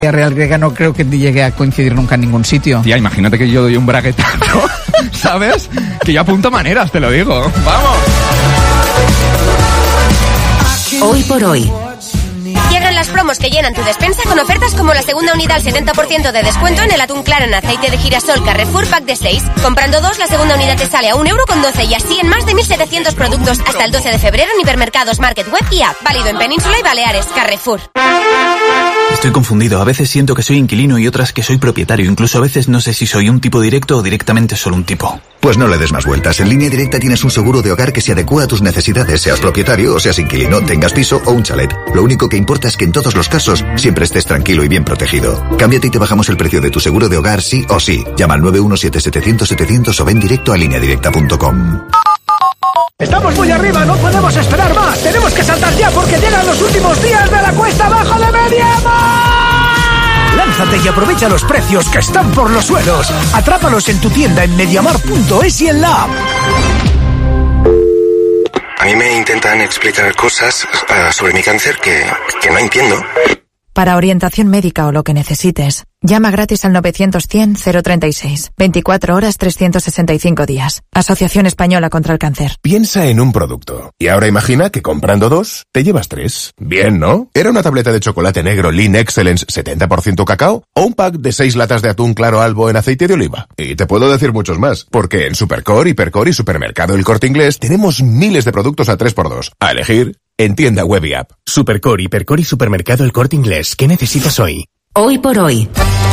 Real griega no creo que llegue a coincidir nunca en ningún sitio. Tía, imagínate que yo doy un braguetazo, ¿sabes? Que yo apunto maneras, te lo digo. ¡Vamos! Hoy por hoy. Llegan las promos que llenan tu despensa con ofertas como la segunda unidad al 70% de descuento en el atún claro en aceite de girasol Carrefour Pack de 6. Comprando 2, la segunda unidad te sale a 1,12 € y así en más de 1.700 productos hasta el 12 de febrero en hipermercados, Market, Web y App. Válido en Península y Baleares. Carrefour. Estoy confundido. A veces siento que soy inquilino y otras que soy propietario. Incluso a veces no sé si soy un tipo directo o directamente solo un tipo. Pues no le des más vueltas. En Línea Directa tienes un seguro de hogar que se adecua a tus necesidades, seas propietario o seas inquilino, tengas piso o un chalet. Lo único que importa es que en todos los casos siempre estés tranquilo y bien protegido. Cámbiate y te bajamos el precio de tu seguro de hogar sí o sí. Llama al 917-700-700 o ven directo a lineadirecta.com. Estamos muy arriba, no podemos esperar más. Tenemos que saltar ya porque llegan los últimos días de la cuesta abajo de Mediamar. Lánzate y aprovecha los precios que están por los suelos. Atrápalos en tu tienda en mediamar.es y en la app. A mí me intentan explicar cosas sobre mi cáncer que no entiendo. Para orientación médica o lo que necesites, llama gratis al 900-100-036. 24 horas, 365 días. Asociación Española contra el Cáncer. Piensa en un producto. Y ahora imagina que comprando 2, te llevas 3. Bien, ¿no? ¿Era una tableta de chocolate negro Lean Excellence 70% cacao? ¿O un pack de 6 latas de atún claro Albo en aceite de oliva? Y te puedo decir muchos más. Porque en Supercore, Hipercore y Supermercado El Corte Inglés tenemos miles de productos a 3x2. A elegir en tienda web y app. Supercore, Hipercore y Supermercado El Corte Inglés. ¿Qué necesitas hoy? Hoy por hoy.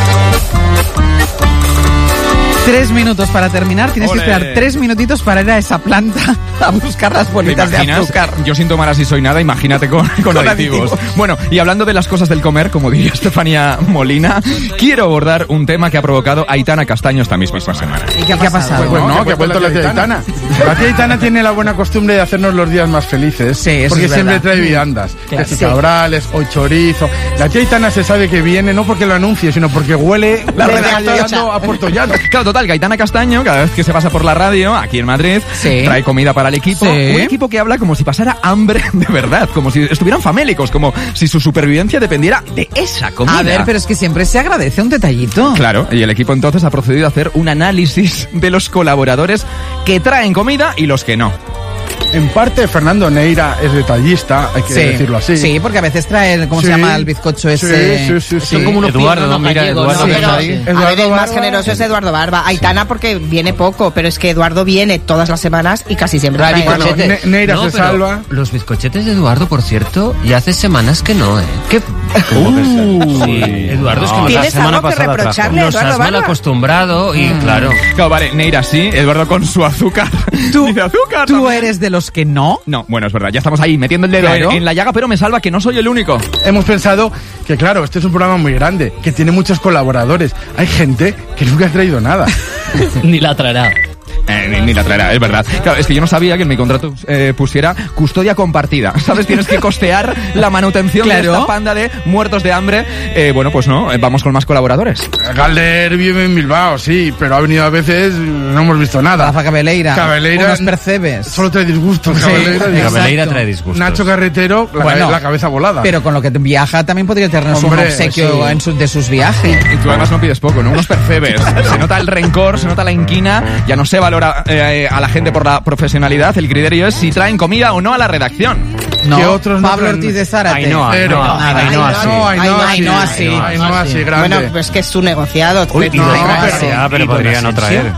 3 minutos para terminar. Tienes que esperar 3 minutitos para ir a esa planta a buscar las bolitas de azúcar. Yo sin tomar así soy nada, imagínate con aditivos. Bueno, y hablando de las cosas del comer, como diría Estefanía Molina, quiero abordar un tema que ha provocado Aitana Castaño esta misma semana. ¿Y qué ha pasado? Pues no, que ha vuelto la tía Aitana. La tía Aitana tiene la buena costumbre de hacernos los días más felices. Sí, eso porque es siempre verdad. trae viandas. Claro. Que si cabrales o chorizo. La tía Aitana se sabe que viene no porque lo anuncie, sino porque huele La desde redacción. llegando a Puerto Llano. Claro, total, que Aitana Castaño, cada vez que se pasa por la radio, aquí en Madrid, trae comida para el equipo. Sí. Un equipo que habla como si pasara hambre de verdad, como si estuvieran famélicos, como si su supervivencia dependiera de esa comida. A ver, pero es que siempre se agradece un detallito. Claro, y el equipo entonces ha procedido a hacer un análisis de los colaboradores que traen comida y los que no. En parte, Fernando Neira es detallista, hay que decirlo así. Sí, porque a veces trae, ¿cómo se llama el bizcocho ese? Sí. Son como unos Eduardo, pinos, mira, gallegos, Eduardo, ¿no? pero, Eduardo a ver, el más Barba, generoso es Eduardo Barba. Aitana porque viene poco, pero es que Eduardo viene todas las semanas y casi siempre trae. Bueno, Neira No, se pero salva. Los bizcochetes de Eduardo, por cierto, ya hace semanas que no, ¿eh? ¿Qué? Sí, Eduardo, es que ¿Tienes algo que reprocharle a nos Eduardo has mal Barba? acostumbrado y claro. Claro, vale, Neira sí, Eduardo con su azúcar. Dice azúcar. ¿Tú eres de los que no? No, bueno, es verdad, ya estamos ahí metiendo el dedo Claro. en la llaga, pero me salva que no soy el único. Hemos pensado que, claro, este es un programa muy grande, que tiene muchos colaboradores. Hay gente que nunca ha traído nada. Ni la traerá. Ni la traerá, es verdad. Claro, es que yo no sabía que en mi contrato pusiera custodia compartida. ¿Sabes? Tienes que costear la manutención de esta panda de muertos de hambre. Bueno, pues no, vamos con más colaboradores. Galder vive en Bilbao, sí, pero ha venido a veces, no hemos visto nada. Rafa Cabeleira. Unos percebes. Solo trae disgustos. Sí, Cabeleira trae disgustos. Nacho Carretero, la cabeza volada. Pero con lo que viaja también podría tenernos un obsequio de sus viajes. Y tú además no pides poco, ¿no? Unos percebes. Se nota el rencor, se nota la inquina, ya no se valora a la gente por la profesionalidad. El criterio es si traen comida o no a la redacción. No, que otros Pablo no Ortiz de Zárate. Ainhoa sí, grande. Bueno, pues que es su negociado. Pero podría no traer.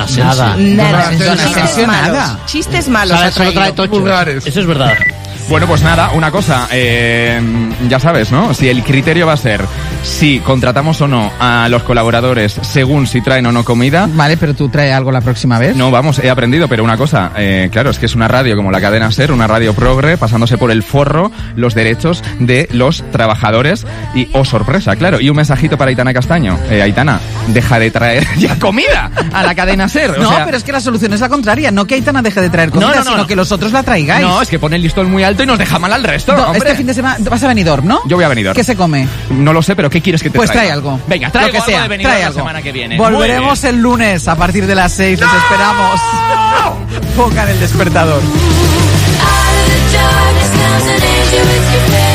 Nada. Chistes malos. Solo trae tochos. Eso es verdad. Bueno, pues nada, una cosa, ya sabes, ¿no? Si el criterio va a ser si contratamos o no a los colaboradores según si traen o no comida. Vale, pero tú traes algo la próxima vez. No, vamos, he aprendido, pero una cosa, claro, es que es una radio como la cadena SER, una radio progre, pasándose por el forro los derechos de los trabajadores y, oh sorpresa, claro, y un mensajito para Aitana Castaño. Aitana, deja de traer ya comida a la cadena SER. No, pero es que la solución es la contraria, no que Aitana deje de traer comida, sino que los otros la traigáis. No, es que pone el listón muy alto y nos deja mal al resto, hombre. Este fin de semana vas a Benidorm, ¿no? Yo voy a Benidorm. ¿Qué se come? No lo sé, pero ¿qué quieres que te traiga? Pues trae algo. Venga, trae lo que algo sea, de Benidorm trae la algo. semana que viene. Volveremos el lunes a partir de las 6. Les esperamos. Pongan el despertador. Out of the darkness comes an angel with your face.